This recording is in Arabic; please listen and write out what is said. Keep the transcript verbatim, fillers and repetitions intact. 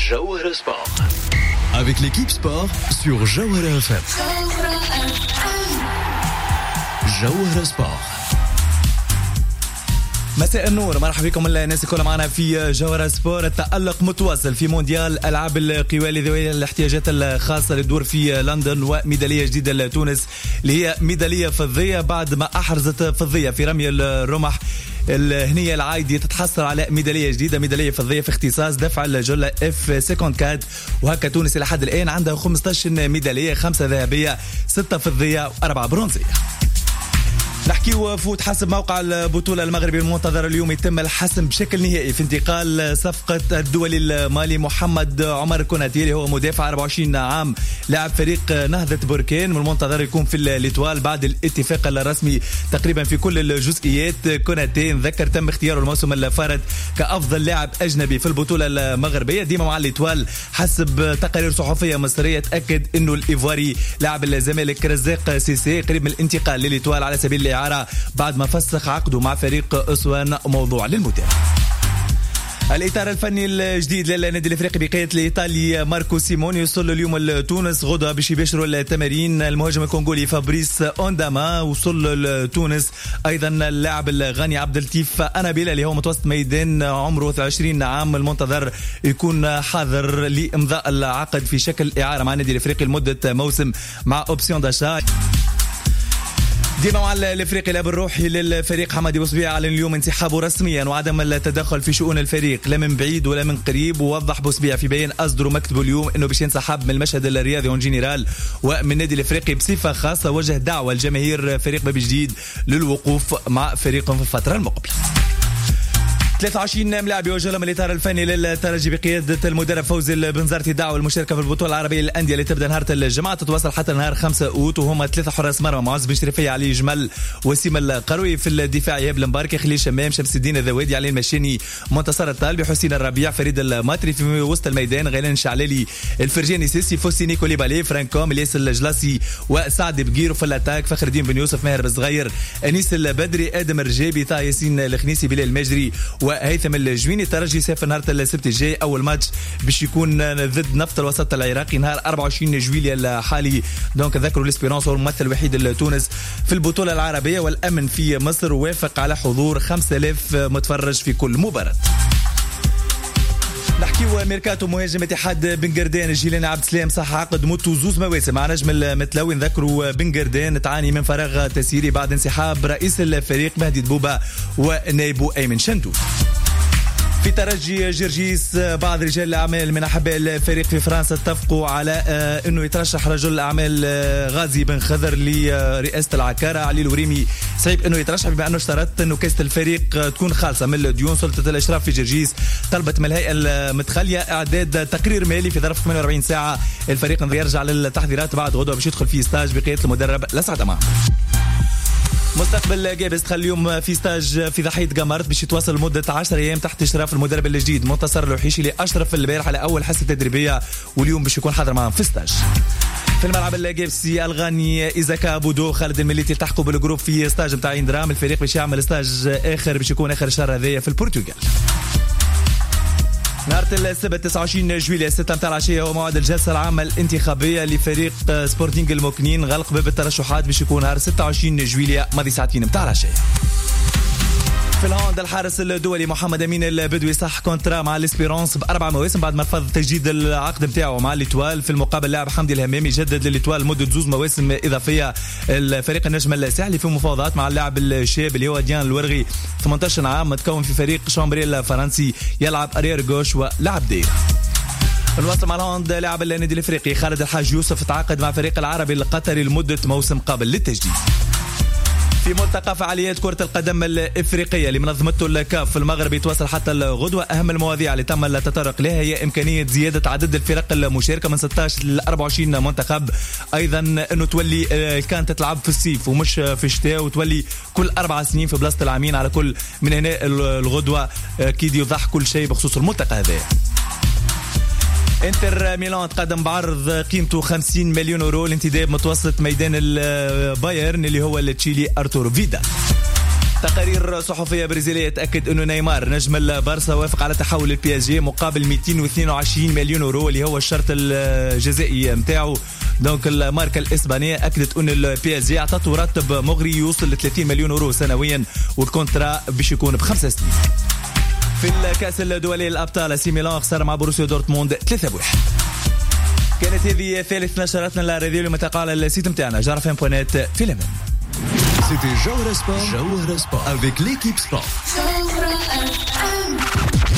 Jawhara Sport. Avec l'équipe sport sur Jawhara F M. Jawhara Sport. مساء النور، مرحبا بكم الناس الكل معنا في جوهرة سبور. التألق متواصل في مونديال ألعاب القوى ذوي الاحتياجات الخاصة للدور في لندن، وميدالية جديدة لتونس اللي هي ميدالية فضية بعد ما أحرزت فضية في رمي الرمح. الهنية العايدي تتحصل على ميدالية جديدة، ميدالية فضية في اختصاص دفع الجلة اف أربعة وخمسين. وهكا تونس إلى حد الآن عندها خمسة عشر ميدالية، خمسة ذهبية، ستة فضية وأربعة برونزية. نحكي وفوت حسب موقع البطولة المغربي المنتظر اليوم يتم الحسم بشكل نهائي في انتقال صفقة الدولي المالي محمد عمر كوناتي اللي هو مدافع أربعة وعشرين عام لاعب فريق نهضة بركان، من المنتظر يكون في الإتوال بعد الاتفاق الرسمي تقريبا في كل الجزئيات. كوناتي نذكر تم اختياره الموسم الفارط كأفضل لاعب أجنبي في البطولة المغربية ديما مع الإتوال. حسب تقارير صحفية مصرية تأكد انه الإيفواري لاعب الزمالك رزاق سيسي قريب من الانتقال للإتوال على سبيل بعد ما فسخ عقده مع فريق أسوان، موضوع للمتابعة. الإطار الفني الجديد للنادي الأفريقي بقيادة الإيطالي ماركو سيموني يوصل اليوم لتونس غدا باش يباشروا التمارين. المهاجم الكونغولي فابريس أونداما وصل لتونس، أيضا اللاعب الغاني عبد اللطيف أنابيل اللي هو متوسط ميدان عمره عشرين عام، المنتظر يكون حاضر لإمضاء العقد في شكل إعارة مع النادي الأفريقي لمدة موسم مع أوبسيون داشا. ديما مع الافريقي الاب الروحي للفريق حمادي بوسبيع اعلن اليوم انسحابه رسميا وعدم التدخل في شؤون الفريق لا من بعيد ولا من قريب. ووضح بوسبيع في بيان اصدره مكتبه اليوم انه باش ينسحب من المشهد الرياضي اون جينيرال ومن النادي الافريقي. بصفه خاصه وجه دعوه لجماهير فريق باب جديد للوقوف مع فريقهم في الفتره المقبله. ثلاثة وعشرين ملاعب يوجه لهم الإطار الفني للترجي بقيادة المدرب فوزي البنزرتي دعوة المشاركة في البطولة العربية للأندية اللي تبدأ نهار الجمعة تتواصل حتى نهار خمسة أوت، وهما ثلاثة حراس مرمى معز بن شريفية، علي جمل، وسيم القروي. في الدفاع يهاب المباركي، خليل شمام، شمس الدين الذوادي، علي المشاني، منتصر الطالبي، حسين الربيع، فريد الماطري. في وسط الميدان غيلان شعلالي، الفرجاني سيسي، فوسيني كوليبالي، فرانكوم، الياس الجلاسي وسعد بقير. وفي الاتاك فخر الدين بن يوسف، ماهر بالصغير، انيس البدري، ادم الرجابي، طه ياسين الخنيسي، بلال المجري وهيثم الجويني. الترجي سافر نهار السبت الجاي، اول ماتش باش يكون ضد نفط الوسط العراقي نهار أربعة وعشرين جويليا الحالي. دونك ذكروا الاسبيرانس هو الممثل الوحيد لتونس في البطوله العربيه، والامن في مصر وافق على حضور خمسة آلاف متفرج في كل مباراه. نحكيو ميركاتو مهاجم اتحاد بنقردان جيلان عبد السلام صح عقد مدته زوز مواسم مع نجم المتلوي. نذكروا بنقردان تعاني من فراغ تسييري بعد انسحاب رئيس الفريق مهدي دبوبه ونائبه ايمن شندوس. في ترجي جرجيس بعض رجال الأعمال من أحباء الفريق في فرنسا اتفقوا على أنه يترشح رجل الأعمال غازي بن خضر لرئاسة العكارة. علي الوريمي صعيب أنه يترشح بما أنه اشترط أنه كاسة الفريق تكون خالصة من الديون. سلطة الإشراف في جرجيس طلبت من الهيئة المتخلية إعداد تقرير مالي في ظرف ثمانية وأربعين ساعة. الفريق يرجع للتحضيرات بعد غدوة باش يدخل في ستاج بقيادة المدرب لسعد معه. مستقبل جابس دخل اليوم في ستاج في ضحية قمرت باش يتواصل لمدة عشرة أيام تحت إشراف المدرب الجديد منتصر الوحيشي اللي أشرف البارح على أول حصة تدريبية، واليوم باش يكون حاضر معهم في ستاج. في الملعب الجابسي الغاني إيزاكا بودو خالد المليتي التحقوا بالجروب في ستاج متاع اندرام. الفريق باش يعمل ستاج آخر باش يكون آخر الشهر هذايا في البرتغال. نهار السبت تسعة وعشرين جويلية ستة متاع العشية هو موعد الجلسة العامة الانتخابية لفريق سبورتينغ الموكنين. غلق باب الترشحات باش يكون نهار ستة وعشرين جويلية ماضي ساعتين متاع العشية. في الهوند الحارس الدولي محمد أمين البدوي صح كونترا مع الاسبيرانس بأربع مواسم بعد ما رفض تجديد العقد نتاعو مع الإتوال. في المقابل لاعب حمدي الهمامي جدد للإتوال مدة زوز مواسم إضافية. الفريق النجم الساحلي في مفاوضات مع اللاعب الشاب اللي هو ديان الورغي ثمانية عشر عام متكون في فريق شامبريل الفرنسي يلعب أرير جوش ولعب دير. نواصل مع الهوند لاعب النادي الافريقي خالد الحاج يوسف تعاقد مع فريق العربي القطري لمدة موسم قابل للتجديد. في ملتقى فعاليات كرة القدم الإفريقية اللي منظمته الكاف في المغرب يتواصل حتى الغدوة. أهم المواضيع اللي تم التطرق لها هي إمكانية زيادة عدد الفرق المشاركة من ستة عشر ل أربعة وعشرين منتخب، أيضا أنه تولي كانت تلعب في الصيف ومش في الشتاء، وتولي كل أربع سنين في بلاصة العامين على كل من هنا الغدوة. أكيد يوضح كل شيء بخصوص الملتقى هذا. انتر ميلان تقدم بعرض قيمته خمسين مليون يورو لانتداب متوسط ميدان البايرن اللي هو التشيلي ارتور فيدال. تقارير صحفية برازيلية تأكد أنه نيمار نجم البارسا وافق على تحول البي اس جي مقابل مئتين واثنين وعشرين مليون يورو اللي هو الشرط الجزائي متاعه. دونك الماركة الإسبانية أكدت أن البي اس جي أعطته راتب مغري يوصل ل ثلاثين مليون يورو سنويا والكونترا باش يكون بخمسة سنين. في الكأس الدولي الأبطال سي ميلان خسر مع بروسيا دورتموند ثلاثة واحد. كانت هذه ثالث نشراتنا الرياضية اللي متقع على السيت متاعنا جارة فين بوانات في الأمان. C'était Jawara Sport, Jawara Sport avec l'équipe sport.